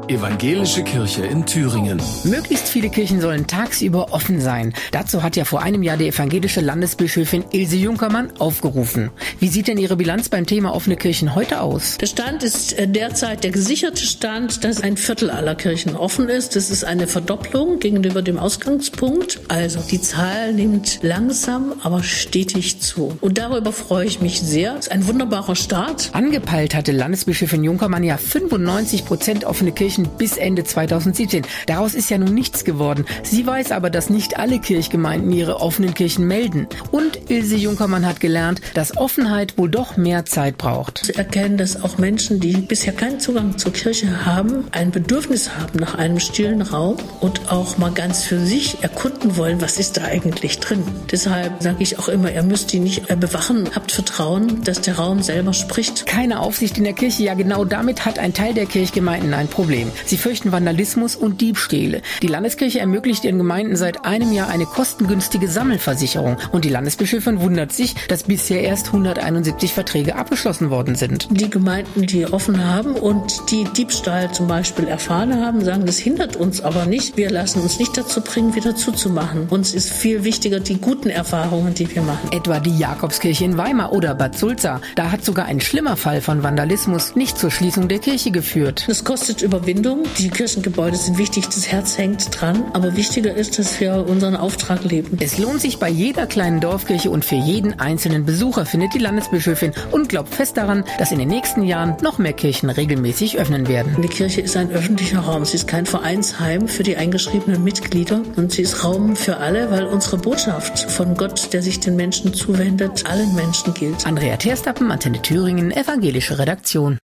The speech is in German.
Evangelische Kirche in Thüringen. Möglichst viele Kirchen sollen tagsüber offen sein. Dazu hat ja vor einem Jahr die evangelische Landesbischöfin Ilse Junkermann aufgerufen. Wie sieht denn Ihre Bilanz beim Thema offene Kirchen heute aus? Der Stand ist derzeit der gesicherte Stand, dass 1/4 aller Kirchen offen ist. Das ist eine Verdopplung gegenüber dem Ausgangspunkt. Also die Zahl nimmt langsam, aber stetig zu. Und darüber freue ich mich sehr. Das ist ein wunderbarer Start. Angepeilt hatte Landesbischöfin Junkermann ja 95% offene Kirchen bis Ende 2017. Daraus ist ja nun nichts geworden. Sie weiß aber, dass nicht alle Kirchgemeinden ihre offenen Kirchen melden. Und Ilse Junkermann hat gelernt, dass Offenheit wohl doch mehr Zeit braucht. Zu erkennen, dass auch Menschen, die bisher keinen Zugang zur Kirche haben, ein Bedürfnis haben nach einem stillen Raum und auch mal ganz für sich erkunden wollen, was ist da eigentlich drin. Deshalb sage ich auch immer, ihr müsst die nicht bewachen. Habt Vertrauen, dass der Raum selber spricht. Keine Aufsicht in der Kirche, ja genau damit hat ein Teil der Kirchgemeinden ein Problem. Sie fürchten Vandalismus und Diebstähle. Die Landeskirche ermöglicht ihren Gemeinden seit einem Jahr eine kostengünstige Sammelversicherung. Und die Landesbischöfin wundert sich, dass bisher erst 171 Verträge abgeschlossen worden sind. Die Gemeinden, die offen haben und die Diebstahl zum Beispiel erfahren haben, sagen, das hindert uns aber nicht. Wir lassen uns nicht dazu bringen, wieder zuzumachen. Uns ist viel wichtiger die guten Erfahrungen, die wir machen. Etwa die Jakobskirche in Weimar oder Bad Sulza. Da hat sogar ein schlimmer Fall von Vandalismus nicht zur Schließung der Kirche geführt. Das kostet Überwindung. Die Kirchengebäude sind wichtig, das Herz hängt dran. Aber wichtiger ist, dass wir unseren Auftrag leben. Es lohnt sich bei jeder kleinen Dorfkirche und für jeden einzelnen Besucher, findet die Landesbischöfin und glaubt fest daran, dass in den nächsten Jahren noch mehr Kirchen regelmäßig öffnen werden. Die Kirche ist ein öffentlicher Raum. Sie ist kein Vereinsheim für die eingeschriebenen Mitglieder. Und sie ist Raum für alle, weil unsere Botschaft von Gott, der sich den Menschen zuwendet, allen Menschen gilt. Andrea Terstappen, Antenne Thüringen, evangelische Redaktion.